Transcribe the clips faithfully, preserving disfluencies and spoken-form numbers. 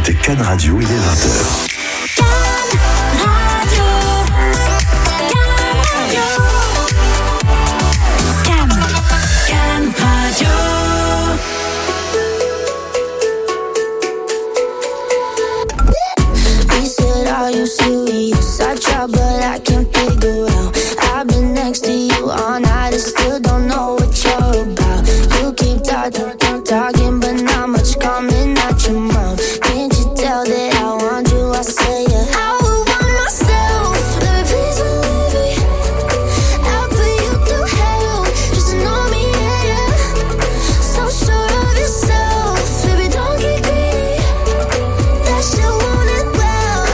écoutez Can Radio, il est vingt heures. Talking, but not much coming out your mouth. Can't you tell that I want you? I say yeah. I would want myself. Baby, please believe me. I'll put you through hell just to know me, yeah, yeah. So sure of yourself, baby, don't get greedy. That shit want it well,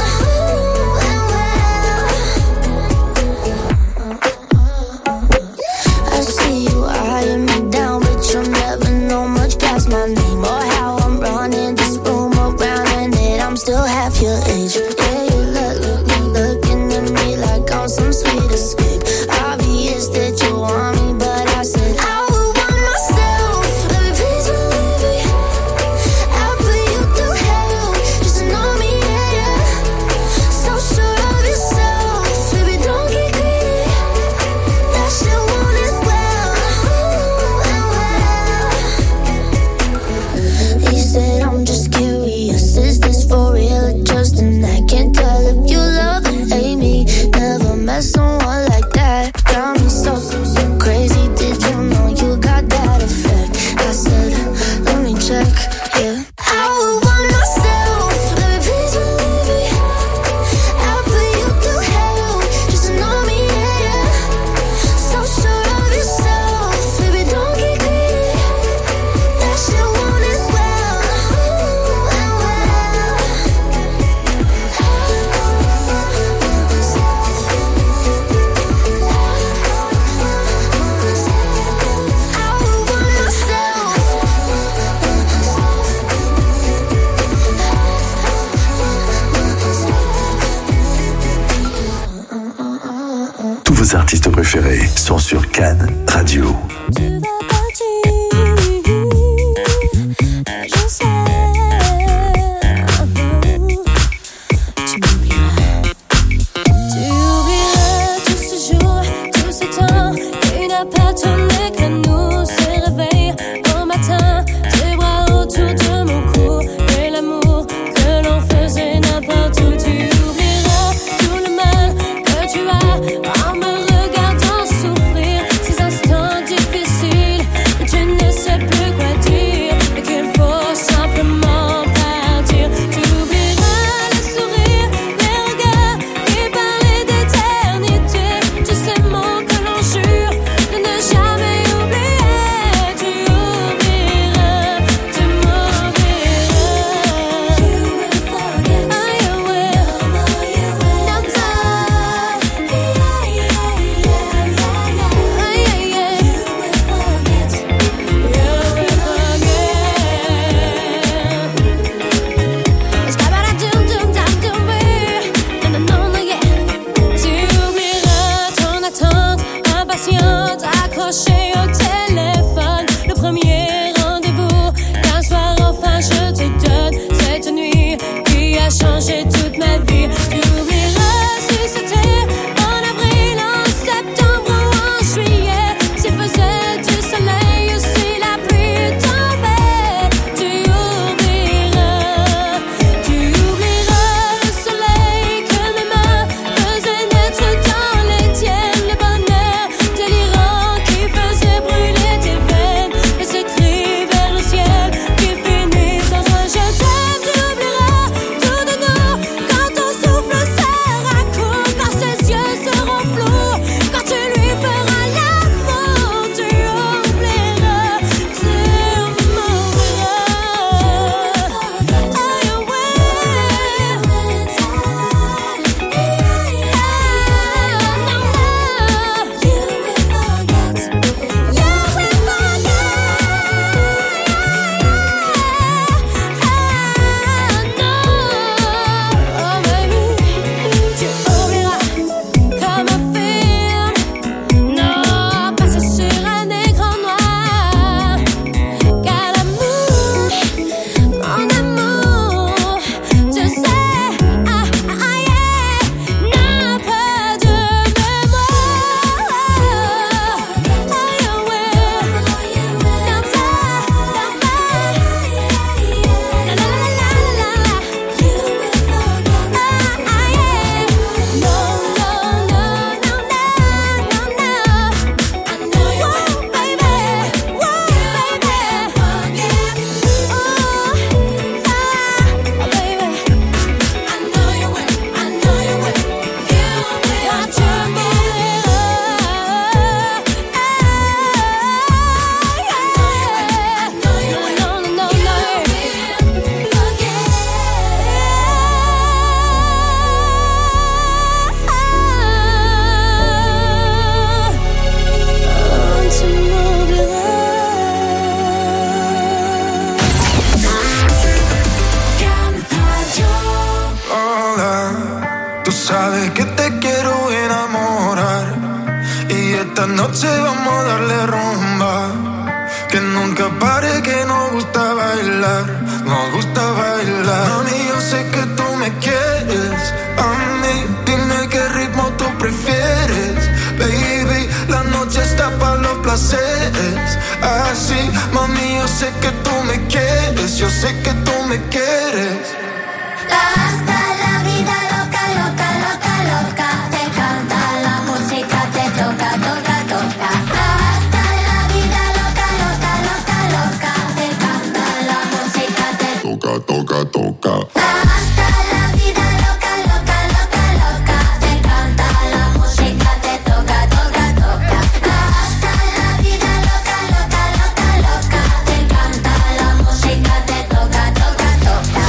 and well. I see you eyeing me down, but you'll never know much past my name or how I'm running this room around, and that I'm still half your age. Yeah, you look, look, look, looking at me like I'm some sweet escape. Obvious that you want me, but I said I would want myself. Baby, please believe me. I'll put you through hell just to know me, yeah, yeah. So sure of yourself, baby, don't get greedy. That shit want it well, and well. He said I'm just curious, is this for real or just an act? Can't tell if you love or hate me. Never met someone like that. Got me so, so crazy. Did you know you got that effect? I said, let me check, yeah. I would want myself. Baby, please believe me. I'll put you through hell just to know me, yeah, yeah. So sure of yourself, baby, don't get greedy. That shit want it well, and well. I would want myself. Tous vos artistes préférés sont sur Can Radio. Tu vas partir, je sais. Tu m'oublieras. Tu oublieras tous ces jours, tout ce temps qui n'a pas tourné que nous se réveille au matin. Tes bras autour de mon cou et l'amour que l'on faisait n'importe où. Tu oublieras tout le mal que tu as en me regardant souffrir. Ces instants difficiles sabes que te quiero enamorar y esta noche vamos a darle rumba. Que nunca pare, que nos gusta bailar, nos gusta bailar. Mami, yo sé que tú me quieres, a mí dime qué ritmo tú prefieres. Baby, la noche está para los placeres. Así, mami, yo sé que tú me quieres, yo sé que tú me quieres. Hasta la vida loca, loca, loca, loca. Te canta la música, te toca, toca, toca. Hasta la vida loca, loca, loca, loca. Te canta la música, te toca, toca, toca. Hasta la vida loca, loca, loca, loca. Te canta la música, te toca, toca, toca. Hasta la vida loca, loca, loca, loca. Te canta la música, te toca, toca, toca.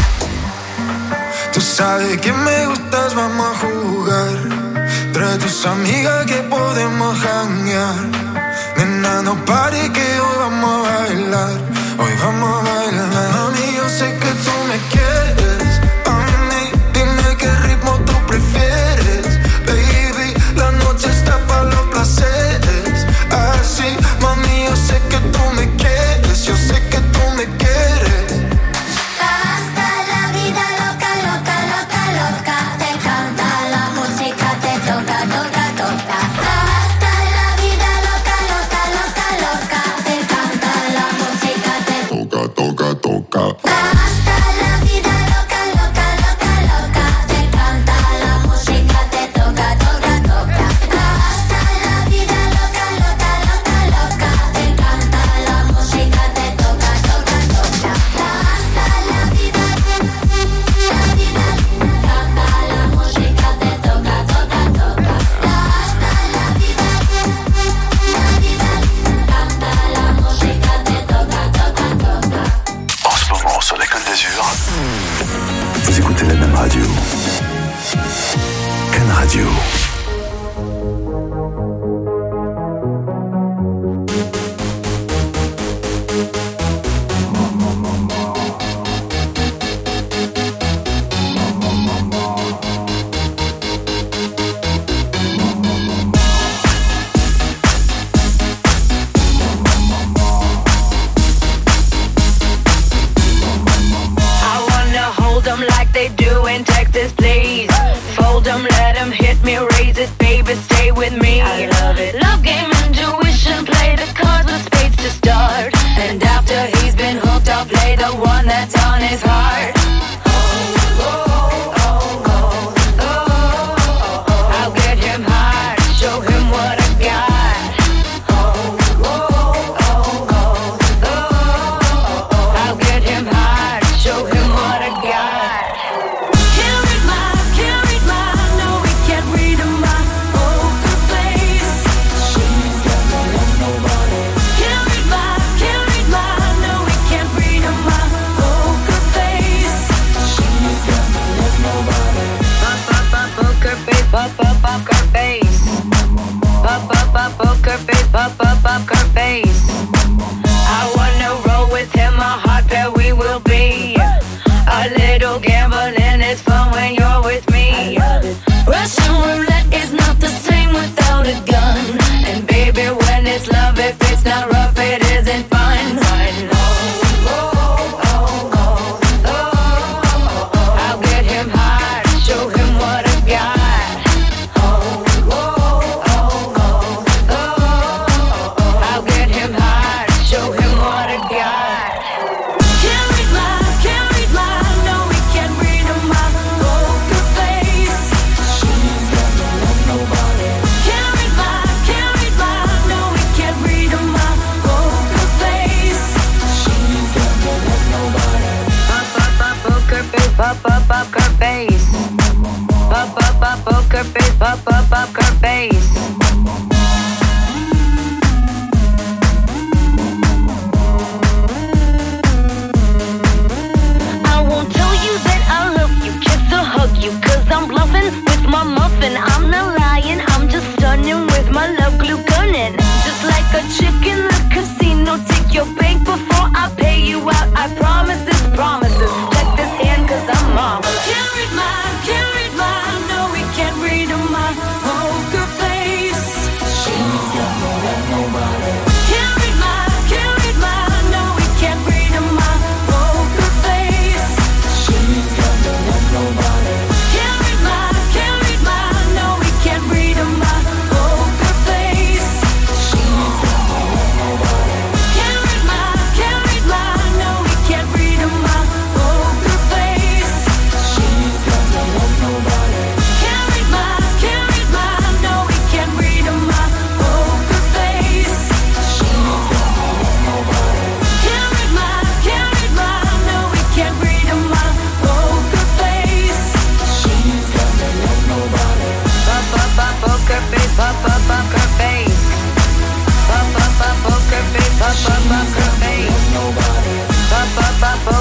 Tú sabes que me gustas, vamos a jugar. Trae tus amigas que podemos janguear. Nena, no pare que hoy vamos a bailar. Hoy vamos a bailar. Mami, yo sé que tú me quieres. A mí, dime qué ritmo tú prefieres. Baby, la noche está para los placeres. Así, mami, yo sé que tú me quieres. Yo sé que tú me quieres. Hasta la vida loca, loca, loca, loca. Te canta la música, te toca, toca, toca. Hasta la vida loca, loca, loca, loca. Te canta la música, te toca, toca, toca. Hasta la vida loca, loca, loca, loca. Te canta la música, te toca, toca, toca. Hasta la vida loca, loca, loca, loca. Te canta la música, te toca, toca, toca. Hasta la vida, la vida, canta la música, te toca, toca, toca. Hasta la vida, la vida, canta la música, te toca, toca, toca. En ce moment sur la Côte d'Azur, vous écoutez la même radio. Can Radio. I wanna hold 'em like they do in Texas, please. Fold 'em, let 'em hit me, raise it, baby, stay with me. I love it. Love game, intuition, play the cards with spades to start. And after he's been hooked, I'll play the one that's on his heart. I'll get him high, show him what I got. I'll get him high, show him what I got. Can't read my, can't read my, no, we can't read my poker face. She's got no love, nobody. Can't read my, can't read my, no, we can't read my poker face. She's got no love, nobody. Pop, pop, pop, poker face, pop, pop, poker face. Pop, pop, pop, poker face, pop, pop, poker face. I wanna roll with him, a hot pair we will be. A little gambling is fun when you're with me. Russian roulette is not the same without a gun. And baby, when it's love, if it's not rough, it isn't fun. I'll get him high, show him what I got. I'll get him high, show him what I got. Can't read my, can't read my, no, we can't read my poker face. She's got no love, nobody. Can't read my, can't read my, no, we can't read my poker face. She's got no love, nobody. Pop, pop, pop, poker face, pop, pop, poker face. Pop, pop, pop, poker face, pop, pop, poker face. I won't tell you that I love you, kiss or hug you, cause I'm bluffing with my muffin. I'm not lying, I'm just stunning with my love glue gunning. Just like a chick in the casino, take your bank before I pay you out. I promise this, promises. Check this hand cause I'm marvelous. Can't read my, can't read my, no, we can't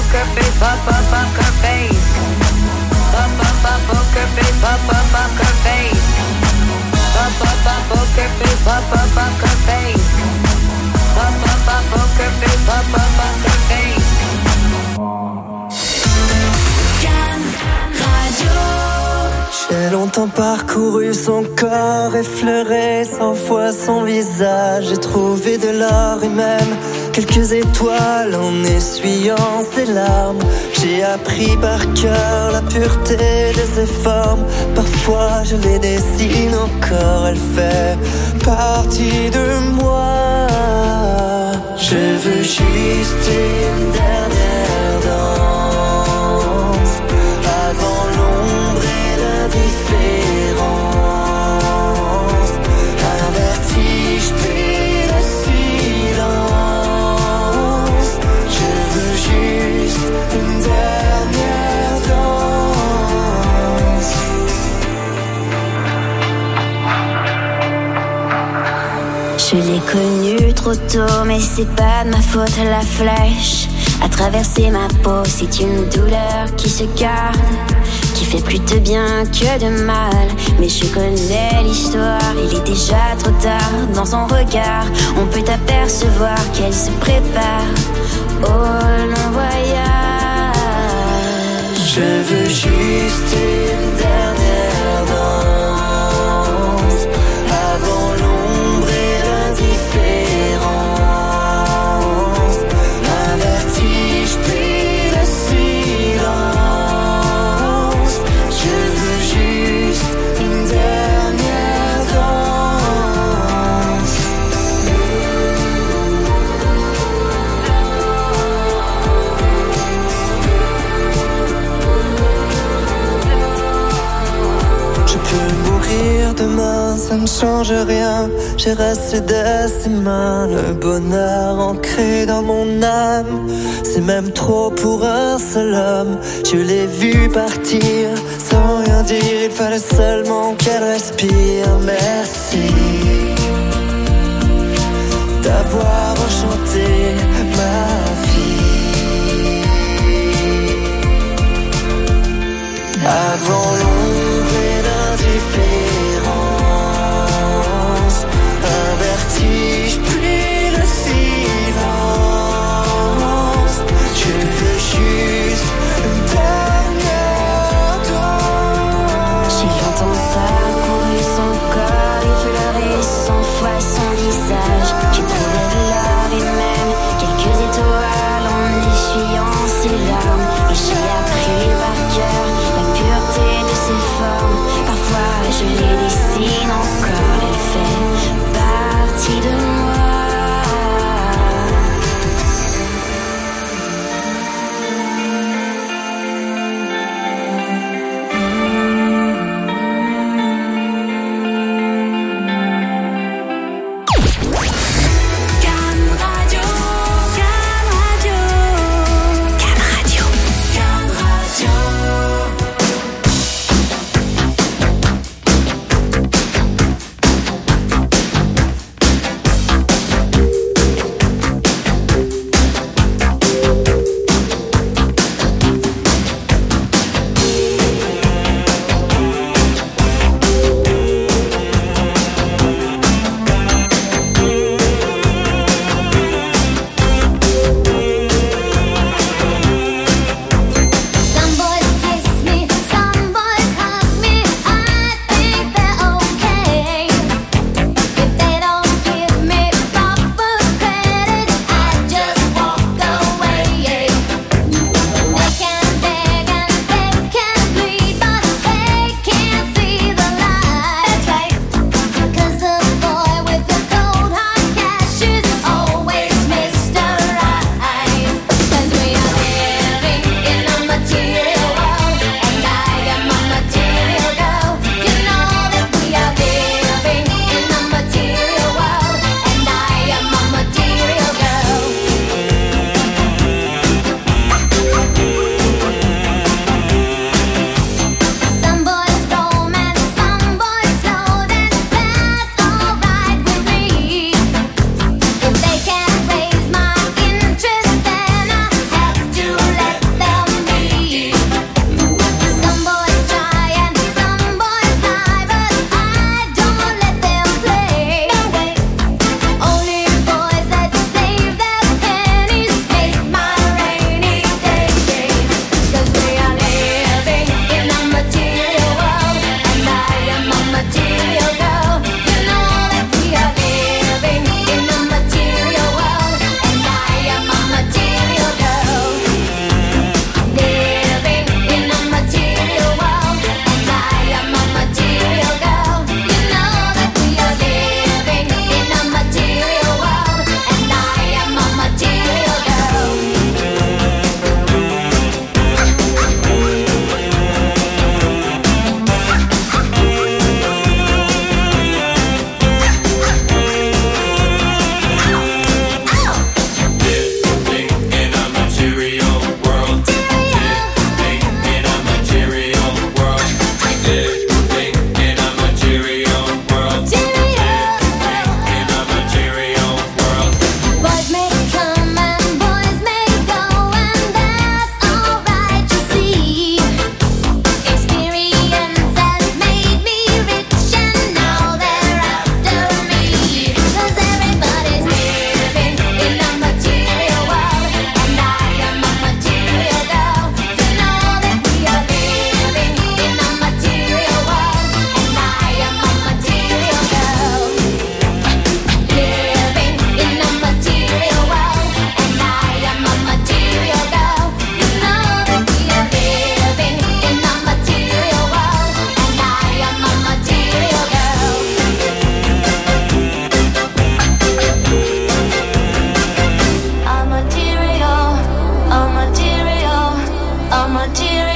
poker face, pop up poker face. Pop up up poker face, pop up poker face. Pop up up poker face, pop up poker face. Pop up up poker face, pop up poker face. Can Radio. J'ai longtemps parcouru son corps, effleuré cent fois son visage. J'ai trouvé de l'or et même quelques étoiles en essuyant ses larmes. J'ai appris par cœur la pureté de ses formes. Parfois je les dessine encore, elle fait partie de moi. Je veux juste une dernière danse avant l'ombre et l'indifférence. Un vertige puis le silence. Je veux juste une dernière danse. Je l'ai connue trop tôt, mais c'est pas de ma faute, la flèche a traversé ma peau. C'est une douleur qui se garde, qui fait plus de bien que de mal. Mais je connais l'histoire, il est déjà trop tard. Dans son regard, on peut apercevoir qu'elle se prépare au long voyage. Je veux juste une dernière danse avant l'ombre et l'indifférence. Un vertige puis le silence. Je veux juste une dernière danse. Je peux mourir demain, ça ne change rien. J'ai resté de ses mains, le bonheur ancré dans mon âme. C'est même trop pour un seul homme. Je l'ai vu partir sans rien dire, il fallait seulement qu'elle respire. Merci d'avoir enchanté ma vie. Avant l'ombre et l'indifférence, un vertige puis le silence. Je veux juste une dernière danse. J'ai longtemps parcouru son corps, effleuré cent fois son visage. J'ai trouvé de l'or et même quelques étoiles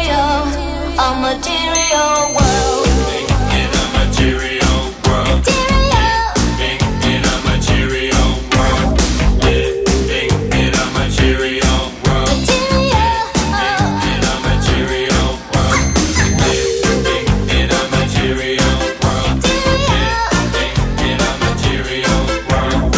material, a material world. In a material world. Living in a material world. Living in a material world. Living in a material world. Living in a material world. Living in a material world.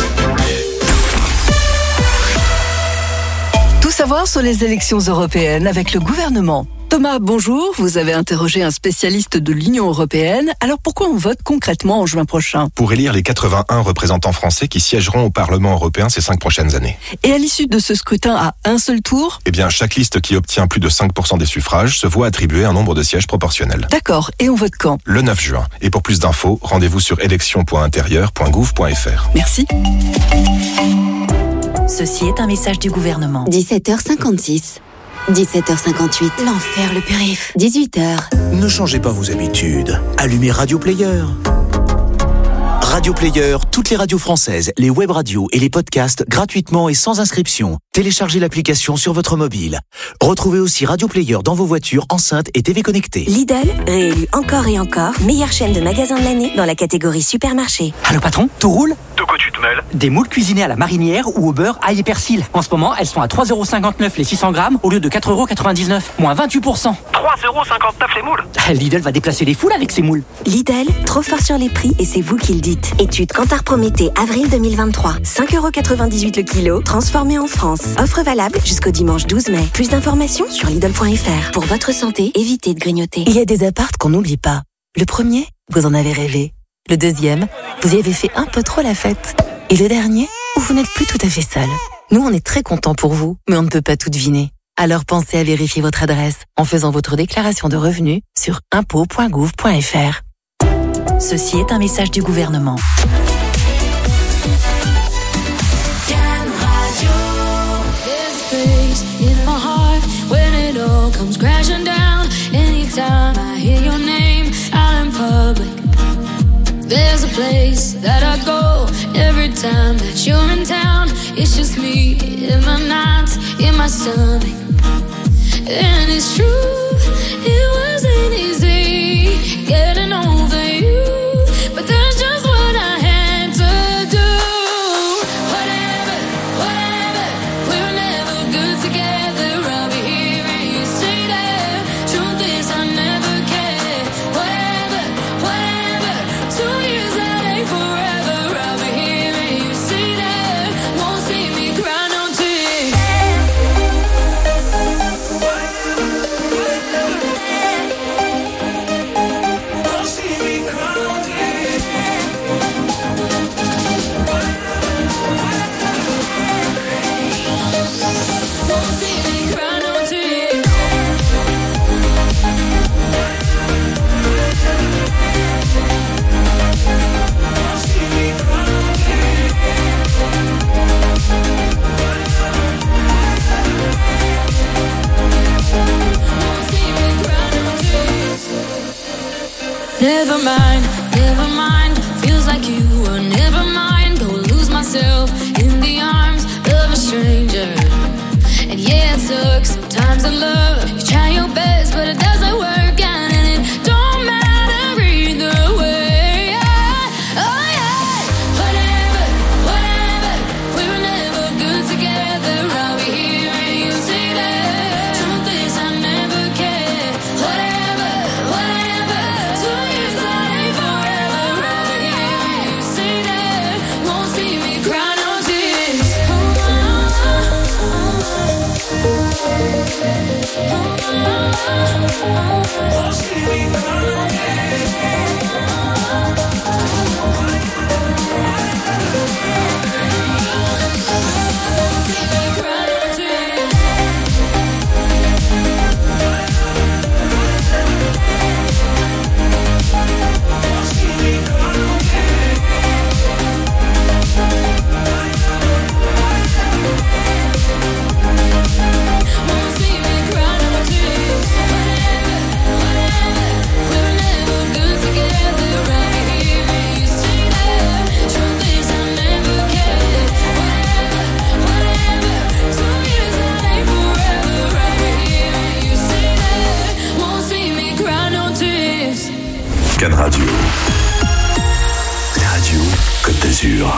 Tout savoir sur les élections européennes avec le gouvernement. Thomas, bonjour. Vous avez interrogé un spécialiste de l'Union européenne. Alors pourquoi on vote concrètement en juin prochain ? Pour élire les quatre-vingt-un représentants français qui siégeront au Parlement européen ces cinq prochaines années. Et à l'issue de ce scrutin à un seul tour ? Eh bien, chaque liste qui obtient plus de cinq pour cent des suffrages se voit attribuer un nombre de sièges proportionnel. D'accord. Et on vote quand ? Le neuf juin. Et pour plus d'infos, rendez-vous sur élections point intérieur point gouv point f r. Merci. Ceci est un message du gouvernement. dix-sept heures cinquante-six. dix-sept heures cinquante-huit. L'enfer, le périph. dix-huit heures. Ne changez pas vos habitudes. Allumez Radio Player. Radio Player, toutes les radios françaises, les web radios et les podcasts gratuitement et sans inscription. Téléchargez l'application sur votre mobile. Retrouvez aussi Radio Player dans vos voitures, enceintes et T V connectées. Lidl, réélu encore et encore, meilleure chaîne de magasins de l'année dans la catégorie supermarché. Allô patron, tout roule ? De quoi tu te mêles ? Des moules cuisinés à la marinière ou au beurre, ail et persil. En ce moment, elles sont à trois euros cinquante-neuf les six cents grammes au lieu de quatre euros quatre-vingt-dix-neuf, moins vingt-huit pour cent. trois euros cinquante-neuf les moules ? Lidl va déplacer les foules avec ses moules. Lidl, trop fort sur les prix et c'est vous qui le dites. Étude Kantar Prométhée, avril deux mille vingt-trois. cinq euros quatre-vingt-dix-huit le kilo, transformé en France. Offre valable jusqu'au dimanche douze mai. Plus d'informations sur Lidl point f r. Pour votre santé, évitez de grignoter. Il y a des appartes qu'on n'oublie pas. Le premier, vous en avez rêvé. Le deuxième, vous y avez fait un peu trop la fête. Et le dernier, où vous n'êtes plus tout à fait seul. Nous, on est très contents pour vous, mais on ne peut pas tout deviner. Alors pensez à vérifier votre adresse en faisant votre déclaration de revenus sur impôts point gouv point f r. Ceci est un message du gouvernement. In my heart, when it all comes crashing down, anytime I hear your name out in public, there's a place that I go every time that you're in town. It's just me in my nights, in my stomach, and it's true, it wasn't easy getting over you, but that's just what I had to do. Whatever, whatever, we're never good together. I'll be here and you stay there. Truth is I never cared. Whatever, whatever, two years that ain't forever. I'll be here and you stay there. Won't see me cry no tears. Won't see me cry no tears. Won't see me cry no tears. Won't see me cry no Won't see me cry no tears. Never mind, never mind. Feels like you were never mind. Go lose myself in the arms of a stranger. And yeah, it sucks sometimes in love. You try your best, but it doesn't work out, and it don't matter either way. Yeah. Oh yeah. Whatever, whatever, we were never good together. I'll be here and you stay there. Truth is I never cared. Whatever, whatever, two years that ain't forever. I'll be here and you stay there. Won't see me cry no tears. Oh, oh, oh, oh. Can Radio. La radio Côte d'Azur.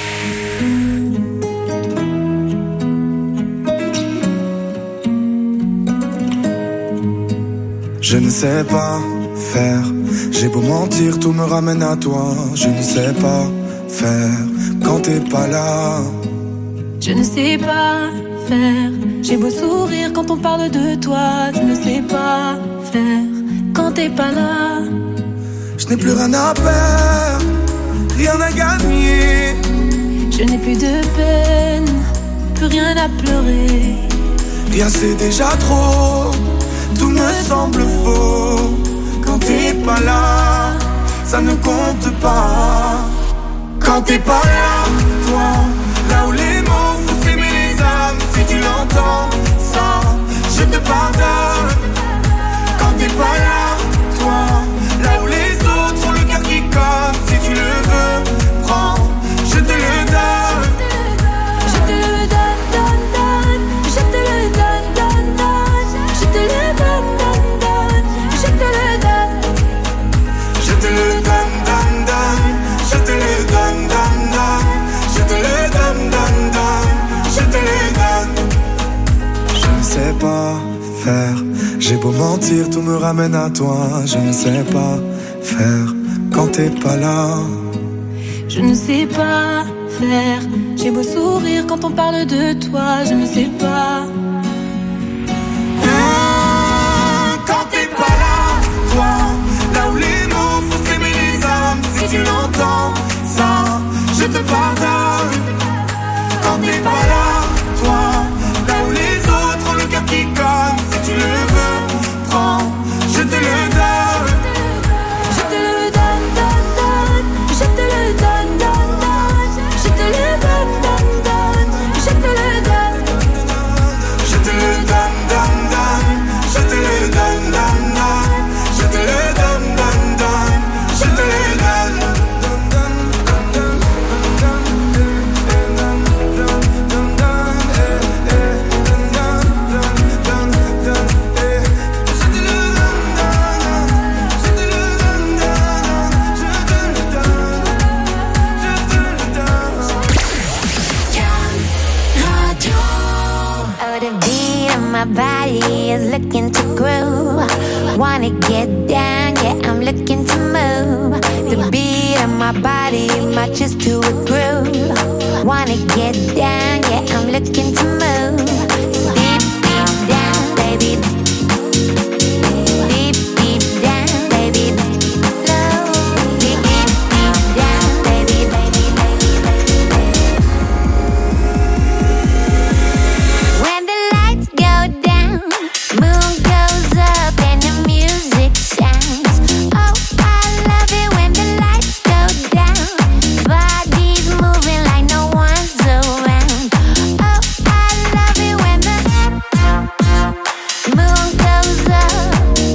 Je ne sais pas faire, j'ai beau mentir, tout me ramène à toi. Je ne sais pas faire quand t'es pas là. Je ne sais pas faire, j'ai beau sourire quand on parle de toi. Je ne sais pas faire quand t'es pas là. Je n'ai plus rien à perdre, rien à gagner. Je n'ai plus de peine, plus rien à pleurer. Rien c'est déjà trop, tout me semble faux. Quand t'es pas là, ça ne compte pas. Quand t'es pas là, toi, là où les mots font s'aimer les âmes. Si tu l'entends, ça, je te pardonne. Quand t'es pas là, toi, là où les autres ont le cœur qui cogne. Si tu le veux, prends, je te le donne. Je te le donne, donne, donne. Je te le donne, donne, donne. Je te le donne, donne, donne. Je te le donne. Je te le donne, donne, donne. Je te le donne, donne, donne. Je te le donne, donne, donne. Je te le donne. Je ne sais pas faire, j'ai beau mentir, tout me ramène à toi. Je ne sais pas faire quand t'es pas là. Je ne sais pas faire, j'ai beau sourire quand on parle de toi. Je ne sais pas. Mmh, quand t'es pas là, toi, là où les mots font s'aimer les âmes. Si tu l'entends, ça, je te pardonne. Quand t'es pas là, toi, là où les autres ont le cœur qui cogne. Si tu le veux, prends, je te le donne. Je te le donne, donne, donne. Je te le donne, donne, donne. Je te le donne, donne, donne. Je te le donne. Je te le donne, donne, donne. Je te le donne, donne, donne. Je te le donne, donne, donne. Je te le donne. Oh, the beat of my body is looking to groove. Wanna get down, yeah, I'm looking to move. The beat of my body matches to a groove. Wanna get down, yeah, I'm looking to move. Deep, deep down, baby. Deep, deep down, baby. Low, deep, deep, deep down, baby, baby, baby, baby, baby. When the lights go down, moon goes up and the music sounds. Oh, I love it when the lights go down. Bodies moving like no one's around. Oh, I love it when the moon goes up.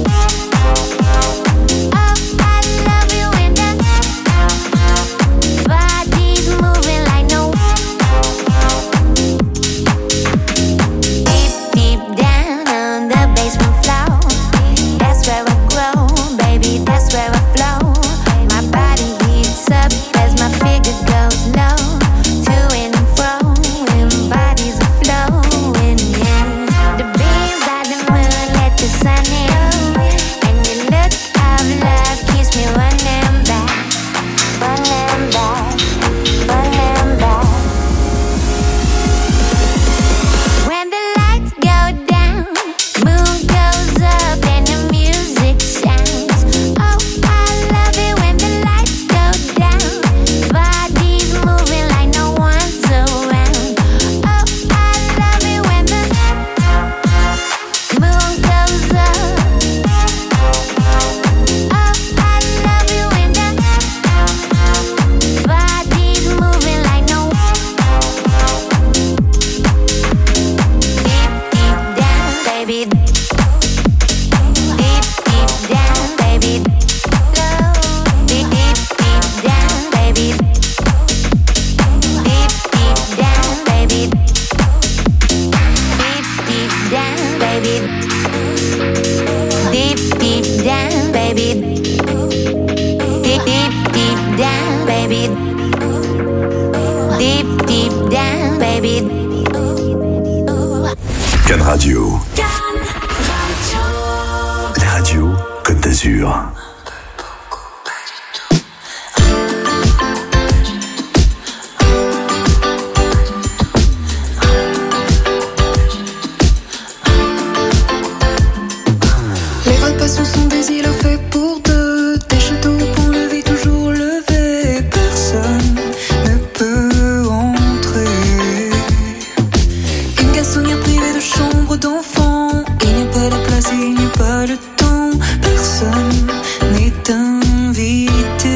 Oh, I love it when the bodies moving like no. Deep, deep down on the basement floor. That's where I grow, baby, that's where I flow. My body heats up as my figure goes low. To and fro, and bodies are flowing, yeah. The beams by the moon let the sun in. And your look of love keeps me running back, running back, running back. When the lights go down, moon goes up and the music sounds. Oh, I love it when the lights go down. Bodies moving like no one's around. Oh, I love it when the moon goes up. Oh, I love it when the bodies moving like no. Deep, deep down, baby. Deep, deep down, baby. Low. Deep, deep, deep down, baby. Deep, deep down, baby. Deep, deep down, baby. Deep, deep down, baby. Cannes Radio. La radio Côte d'Azur. Les vraies passions sont des îlots faits pour deux, des châteaux pour le vie toujours levé. Personne ne peut entrer. Une garçonnière privée de chambre d'enfant. Il n'y a pas de place et il n'y a pas de temps. Personne n'est invité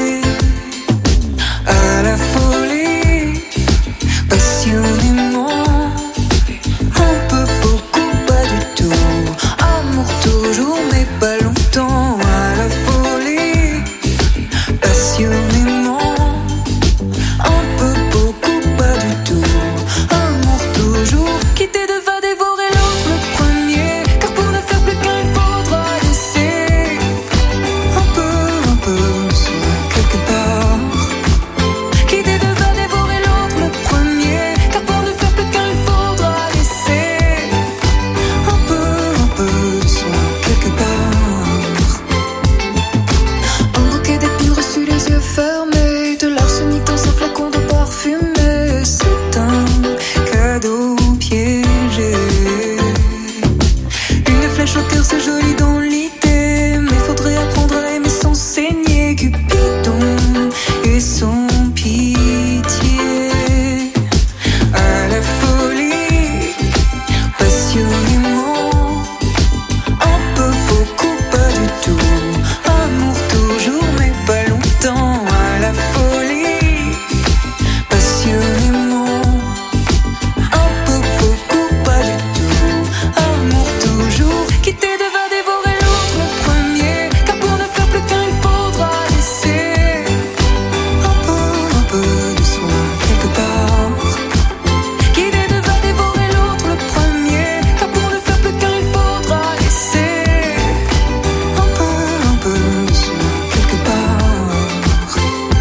à la folie. Passionnément, un peu, beaucoup, pas du tout. Amour toujours mais pas longtemps. À la folie, passionnément, un peu, beaucoup, pas du tout. Amour toujours, quitter de va dévorer l'autre le premier. Car pour ne faire plus qu'un il faudra laisser un peu, un peu de soi quelque part. Quitter de va dévorer l'autre le premier. Car pour ne faire plus qu'un il faudra laisser un peu, un peu de soi quelque part. Un bouquet d'épines reçues les yeux fermés. De l'arsenic dans un flacon de parfumé. C'est un cadeau piégé. Une flèche au cœur, c'est joli dans l'idée. Mais faudrait apprendre à aimer sans saigner. Cupidon et son pitié. À la folie, passionnément, un peu, beaucoup, pas du tout. Amour toujours mais pas longtemps. À la folie, passionnément, un peu, beaucoup, pas du tout. Amour toujours, quitter de va dévorer l'autre le premier. Car pour ne faire plus qu'un il faudra laisser un peu, un peu de soi quelque part. Quitter de va dévorer l'autre le premier. Car pour ne faire plus qu'un il faudra laisser un peu, un peu de soi quelque part.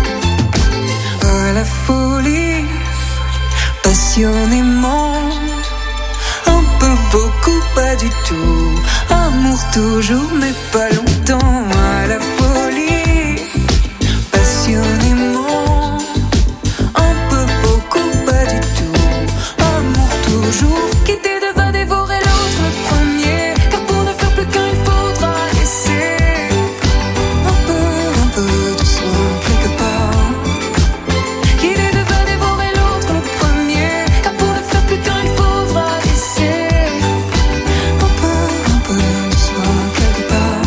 À la folie, passionnément, un peu, beaucoup, pas du tout. Amour toujours mais pas longtemps. À la folie, passionnément, un peu, beaucoup, pas du tout. Amour toujours, quitter de va dévorer l'autre le premier. Car pour ne faire plus qu'un il faudra laisser un peu, un peu de soi quelque part. Quitter de va dévorer l'autre le premier. Car pour ne faire plus qu'un il faudra laisser un peu, un peu de soi quelque part.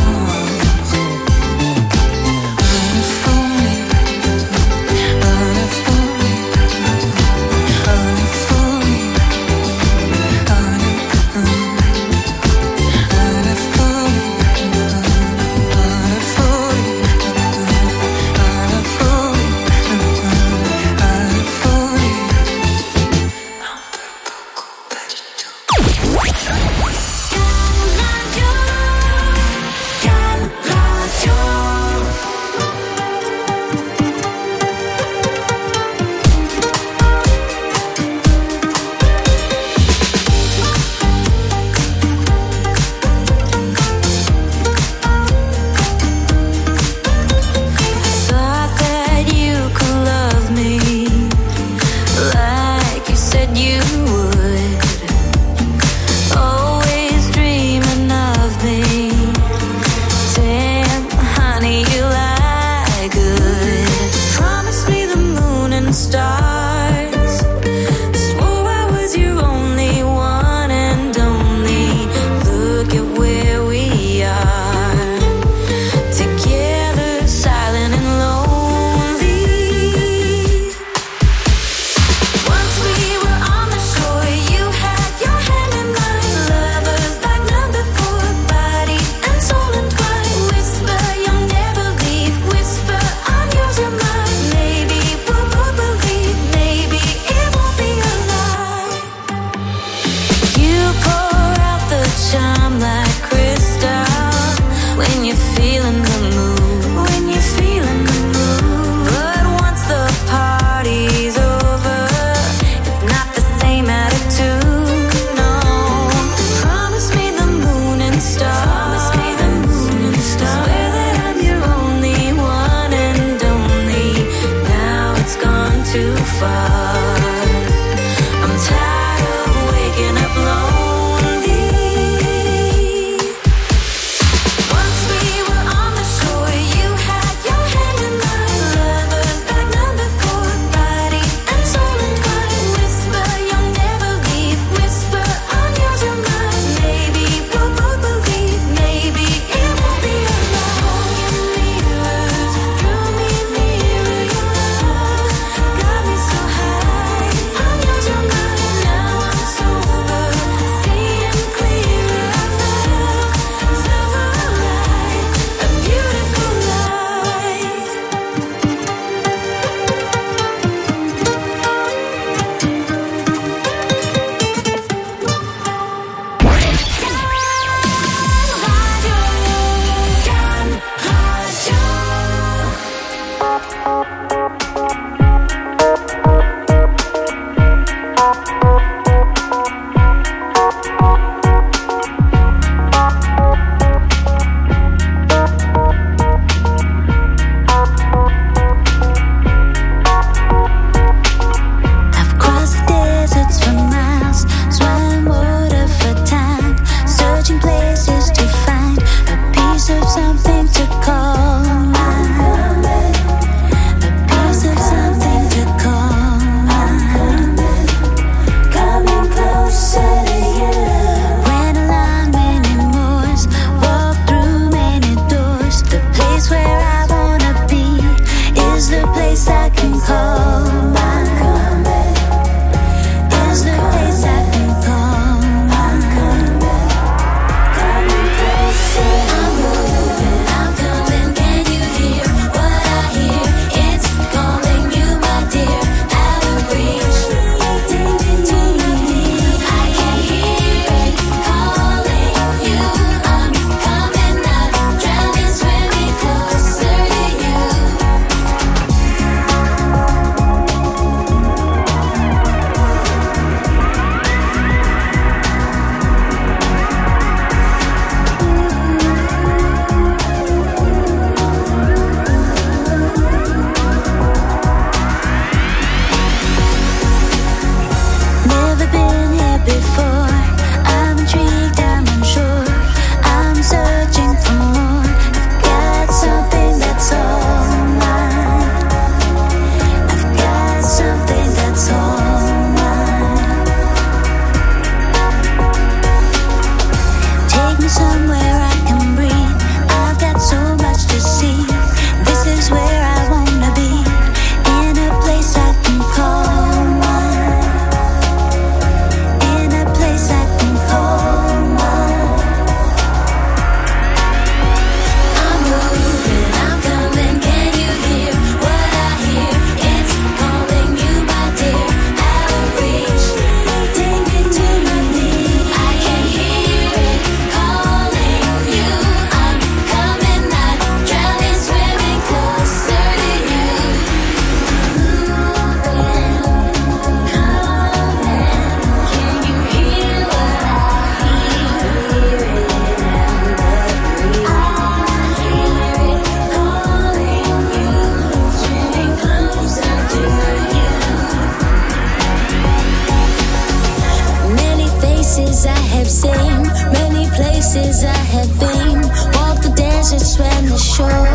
places I have been, walk the deserts, swam the shore.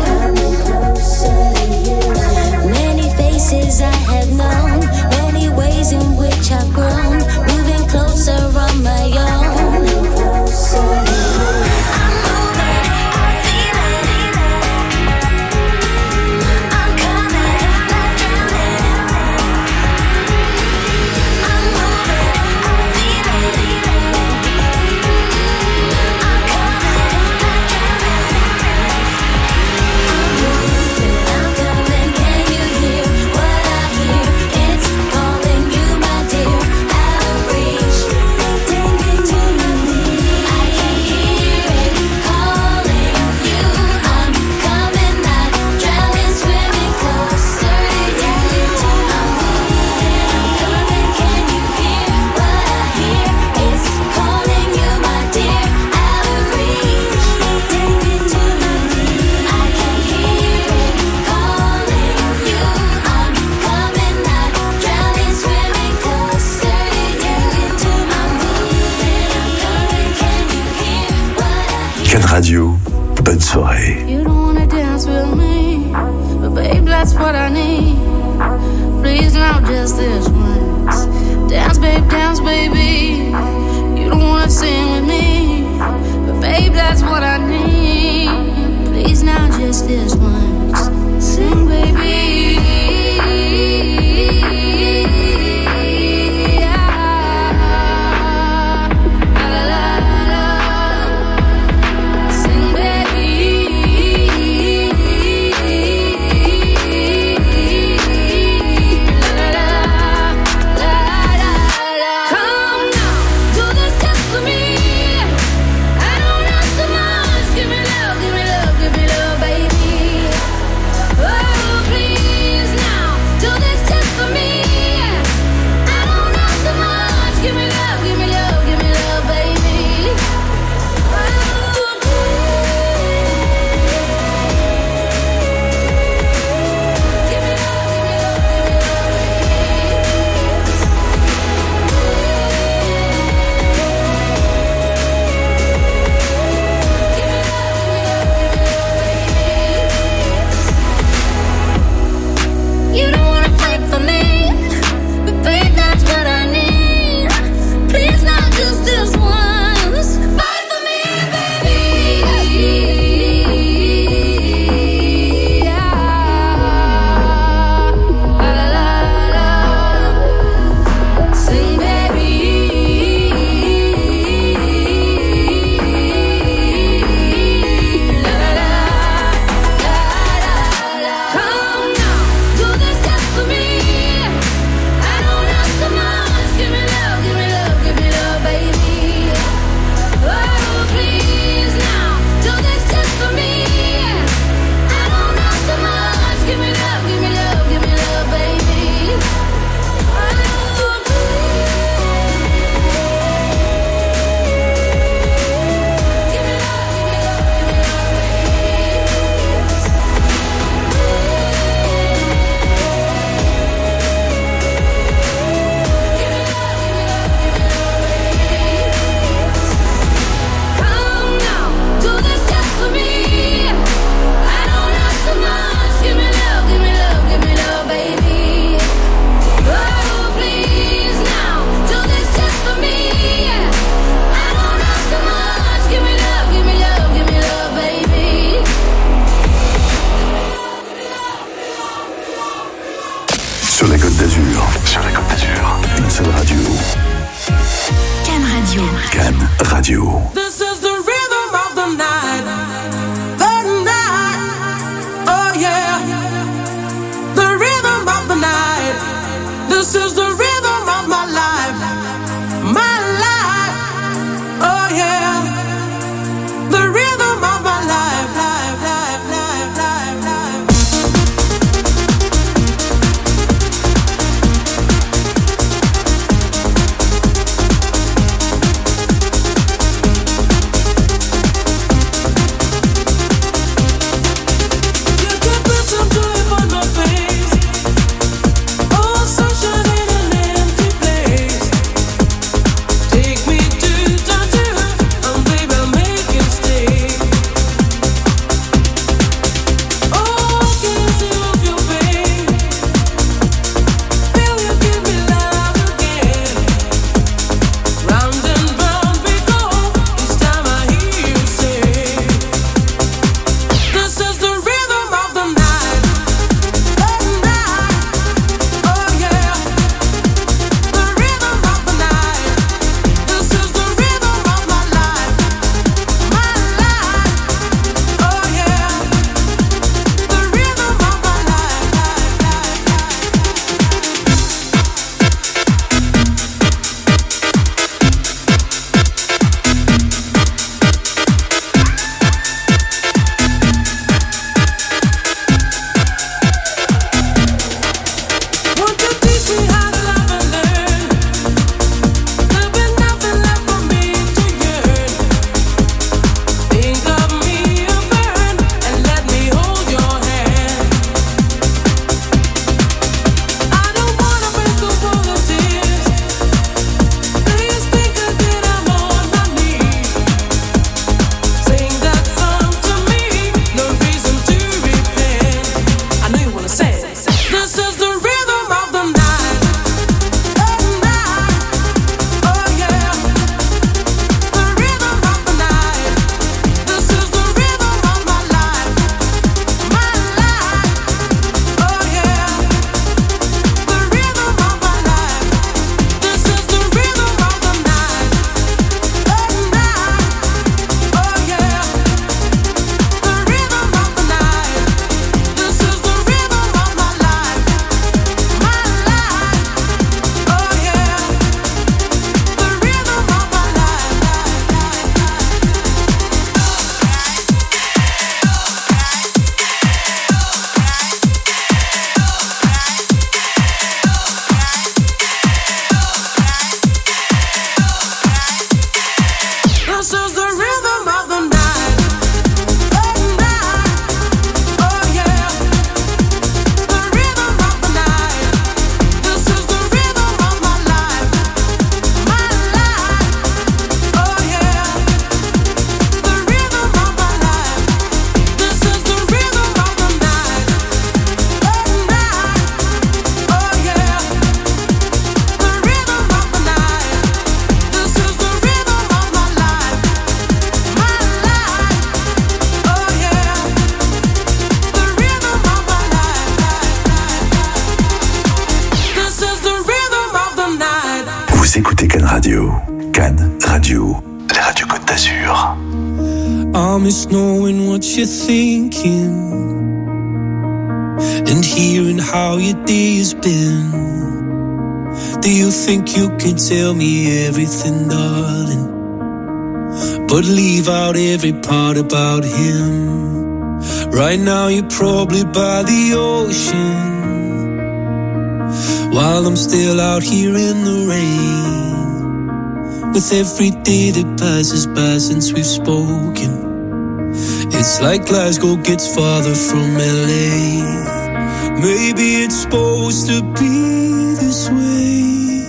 Many faces I have known, many ways in which I've grown, moving closer on my own. Radio, bonne soirée. You don't wanna dance with me, but babe, that's what I need. Please now, just this once. Dance, babe, dance, baby. You don't wanna sing with me, but babe, that's what I need. Please now, just this once. Sing, baby. Honest knowing what you're thinking and hearing how your day has been. Do you think you can tell me everything, darling, but leave out every part about him? Right now you're probably by the ocean, while I'm still out here in the rain. With every day that passes by since we've spoken, it's like Glasgow gets farther from L A. Maybe it's supposed to be this way,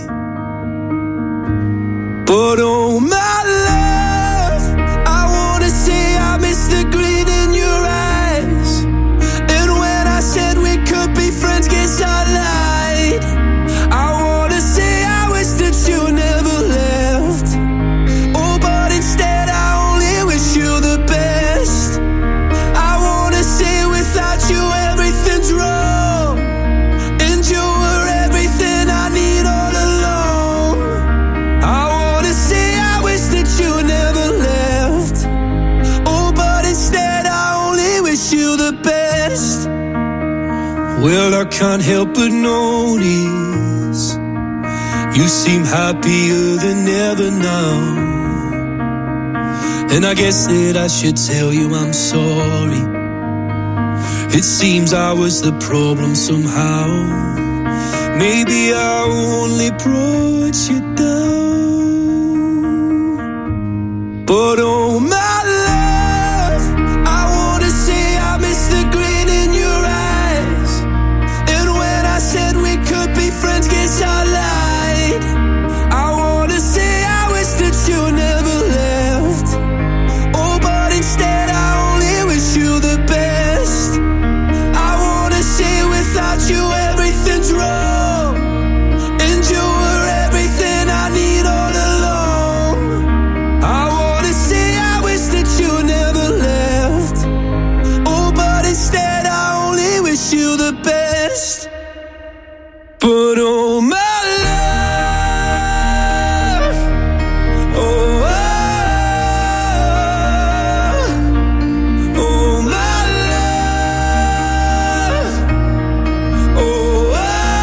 but oh my love, I wanna say I miss the green in your eyes. And when I said we could be friends, guess I lied. I wanna say I wish that you never left. Oh, but instead I only wish you the best. I wanna say without you everything's wrong, and you were everything I need all along. I wanna say I wish that you never left. Oh, but instead I only wish you the best. Well, I can't help but notice you seem happier than ever now, and I guess that I should tell you I'm sorry. It seems I was the problem somehow. Maybe I only brought you down, but oh my love, I wanna say I miss the green in your eyes. And when I said we could be friends, guess I lied. I wanna say I wish that you never left. Oh, but instead I only wish you the best. I wanna say without you everything's wrong, and you were everything I need all along. I wanna say I wish that you never left. Oh, but instead I only wish you the best. But oh my love, oh, oh, oh my love, oh,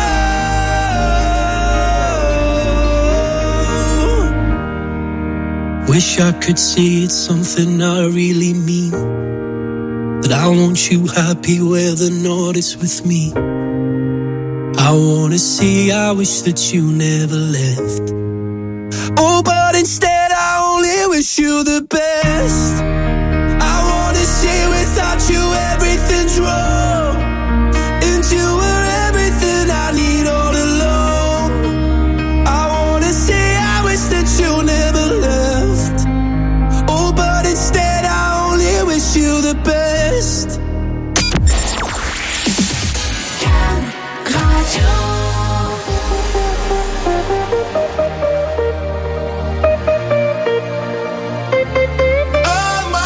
oh. Wish I could say it's something I really mean, that I want you happy whether or not it's with me. I wanna say I wish that you never left. Oh, but instead I only wish you the best. I wanna say without you everything's wrong, and you were everything I need all along. I wanna say I wish that you never left. Oh, but instead I only wish you the best. Oh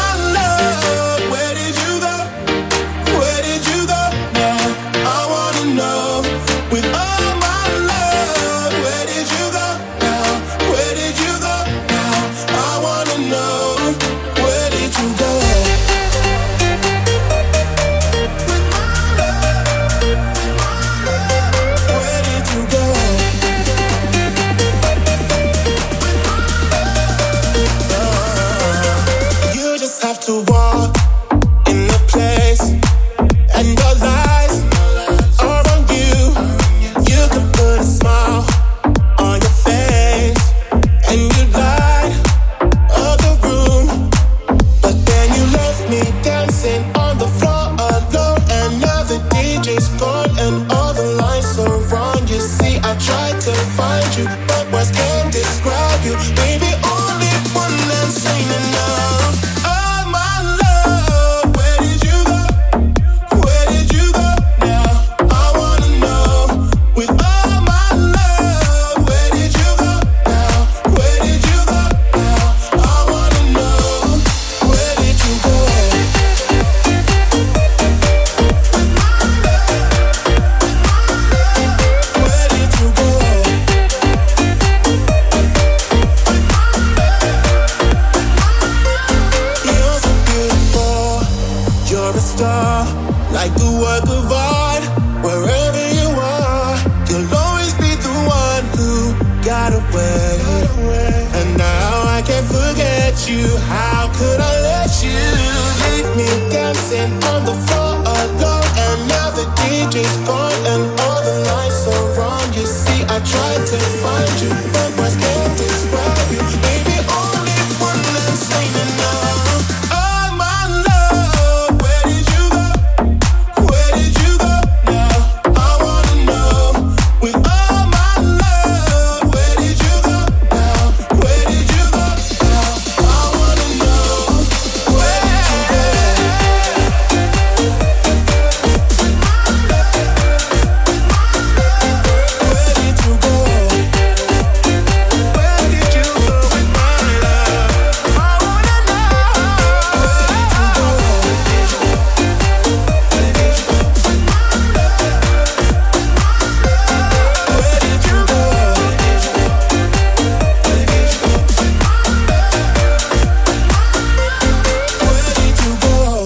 star, like the work of art. Wherever you are, you'll always be the one who got away. And now I can't forget you. How could I let you leave me dancing on the floor alone? And now the D J's gone and all the lights are wrong. You see, I tried to find you, but words can't describe you. Baby, only one last ain't enough. Oh my love, where did you go? Where did you go now? I wanna know. With all my love, where did you go now? Where did you go now? I wanna know. Where did you go? Where did you go? Where did you go with my love? I wanna know. Where did you go? Where did you go with my love? Where did you go? Where did you go with my love? Where did you go?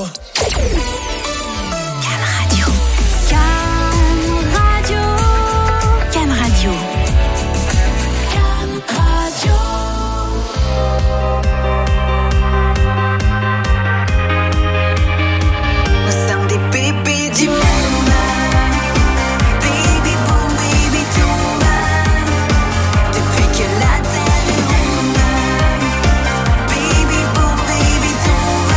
Can Radio. Can Radio. Can Radio. Can Radio. Nous sommes des bébés du monde. Baby boom, baby tombe. Depuis que la terre est ronde. Baby boom, baby tombe.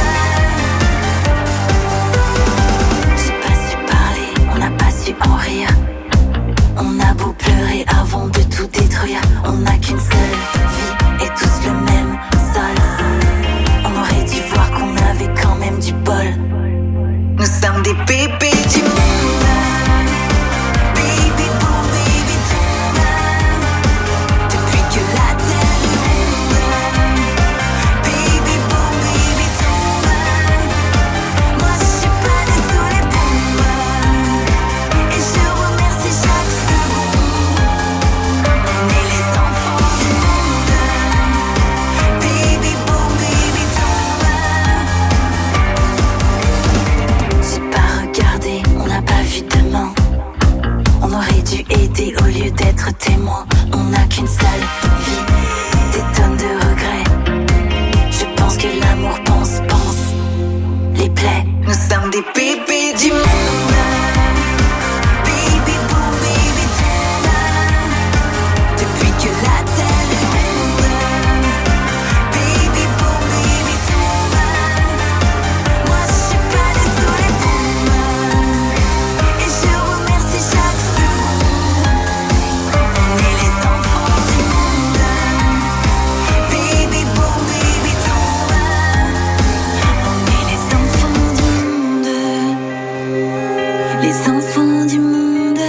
J'ai pas su parler, on n'a pas su en rire. On a beau pleurer avant de tout détruire. On n'a qu'une seule vie et tous le même sol. On aurait dû voir qu'on avait quand même du bol. Nous sommes des bébés du monde. Baby boom, baby tombe. Depuis que la terre est ronde. Baby boom, baby tombe. Moi je suis pas désolée pour moi. Et je remercie chaque seconde. On est les enfants du monde. Baby boom, baby tombe. J'ai pas regardé, on n'a pas vu demain. On aurait dû aider au lieu d'être témoin. On n'a qu'une seule vie, des tonnes de regrets. Je pense que l'amour pense, pense les plaies. Nous sommes des bébés du monde. Baby boom, baby tombe. Depuis que la terre est ronde. Baby boom, baby tombe. Moi je suis pas désolée pour moi. Et je remercie chaque seconde. On est les enfants du monde. Baby boom, baby tombe. On est les enfants du monde. Les enfants du monde.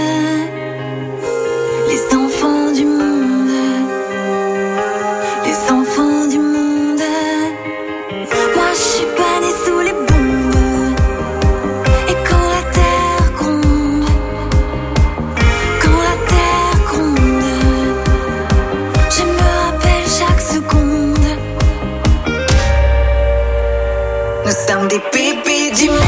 Les enfants du monde. Les enfants du monde. Moi je suis pas née sous les bombes. Et quand la terre gronde, quand la terre gronde, je me rappelle chaque seconde. Nous sommes des bébés du monde.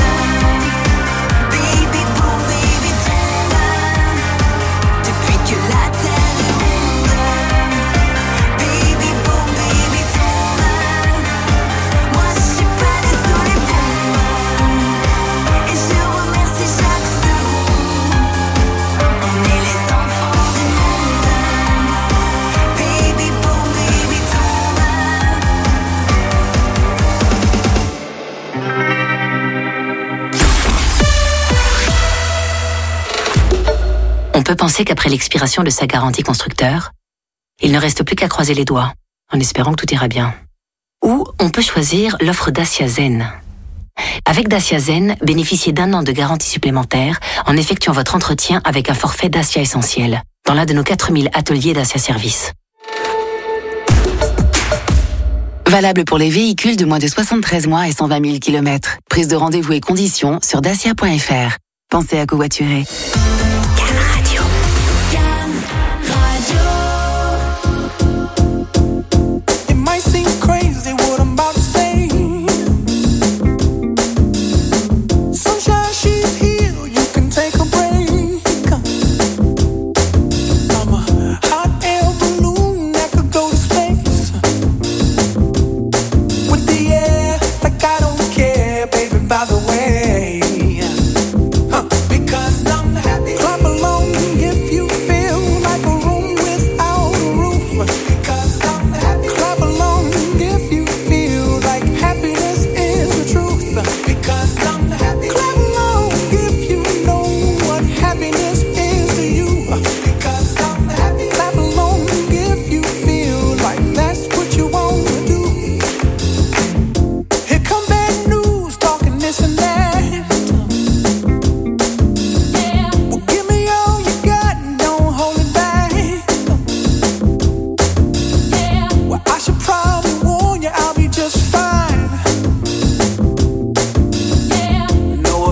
Baby boom, baby tombe. Depuis que la terre est ronde. Baby boom, baby tombe. Moi je suis pas désolée pour moi. Et je remercie chaque seconde. On est les enfants du monde. Baby boom, baby tombe. On peut penser qu'après l'expiration de sa garantie constructeur, il ne reste plus qu'à croiser les doigts, en espérant que tout ira bien. Ou on peut choisir l'offre Dacia Zen. Avec Dacia Zen, bénéficiez d'un an de garantie supplémentaire en effectuant votre entretien avec un forfait Dacia Essentiel, dans l'un de nos quatre mille ateliers Dacia Service. Valable pour les véhicules de moins de soixante-treize mois et cent vingt mille kilomètres. Prise de rendez-vous et conditions sur dacia point f r. Pensez à covoiturer. It might seem crazy what I'm about to say.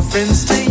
friends to